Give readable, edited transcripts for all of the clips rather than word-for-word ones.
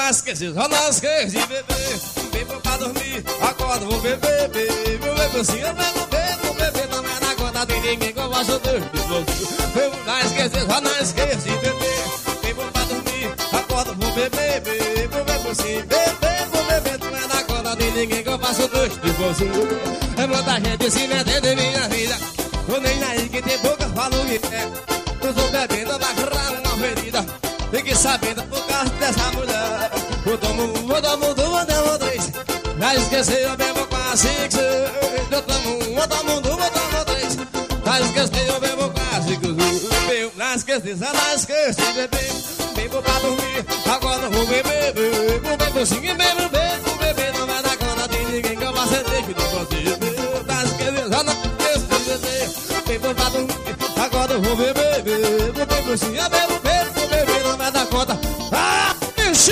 não esqueci, só não esqueci, bebê. Bebo pra dormir, acordo, vou beber, bebê. Bebo sim, eu bebo, bebê. Não é na conta de ninguém que eu gosto de você. Eu não esqueci, só não esqueci, bebê. Bebo pra dormir, acordo, vou beber, bebê. Bebo sim, bebê. Não é na conta de ninguém que eu faço doce de você. É muita gente se metendo em minha vida. Tô nem aí que tem boca, falo o que é. Eu tô bebendo, vai curar uma ferida. Fique sabendo por causa dessa mulher. Eu tomo três. Já esqueci, eu bebo quase cinco. Eu tomo três. Já esqueci, eu bebo quase cinco. Eu não esqueci, já não esqueci, bebê. Bebo pra dormir, agora eu vou beber. Bebo sim, bebo. Não vai dar conta de ninguém que eu vou acender que não consigo. Não esqueci, já não esqueci, bebê. Bebo pra dormir, agora eu vou beber. Bebo sim, eu bebo. Não vai dar conta. Ah, bicho!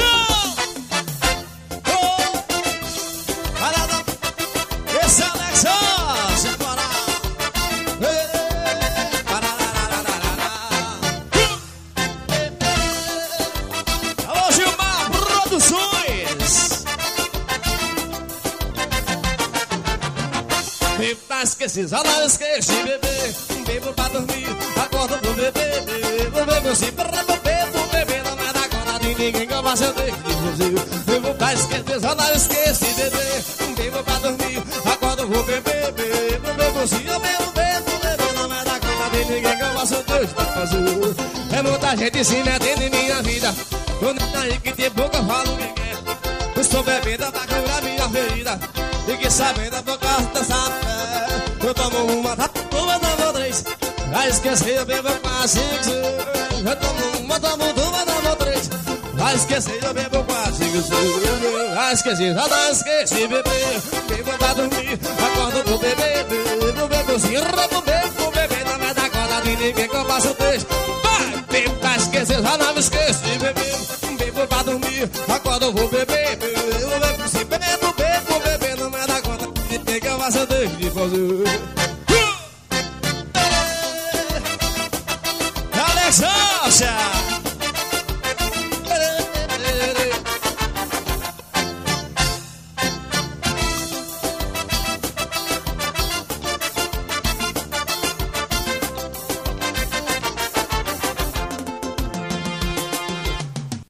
Esse é Alex Ross, agora. Alô, Gilmar Produções. Bebo pra esquecer, já não esqueci, bebê. Bebo pra dormir, acordo pro bebê. Bebo sim, bebê. Não vai dar conta de ninguém que eu faço eu deixo de você. Bebo pra esquecer, já não esqueci, bebê. Bebo pra dormir, acordo vou beber. Bebo sim, eu bebo. Não vai dar conta de ninguém que eu faço eu deixo de fazer. É muita gente se metendo em minha vida. Tô nem aí que tem boca, eu falo o que quer. Eu estou bebendo pra curar minha ferida. Fique sabendo por causa dessa fé. Eu tomo uma, tomo três. Já esqueci, eu bebo quase cinco. Eu tomo uma, tomo três. Já esqueci, eu bebo quase cinco. Já esqueci, já não esqueci, bebê. Bebo pra dormir, acordo pro bebê. Bebo sim, bebo, bebê. Não vai dar conta de ninguém que eu faço o texto. Vai, bebo pra esquecer, já não me esqueci, bebê. Bebo pra dormir, acordo pro bebê. Bebo sim, bebo, bebê. Não vai dar conta de ninguém que eu faço o texto de fazer.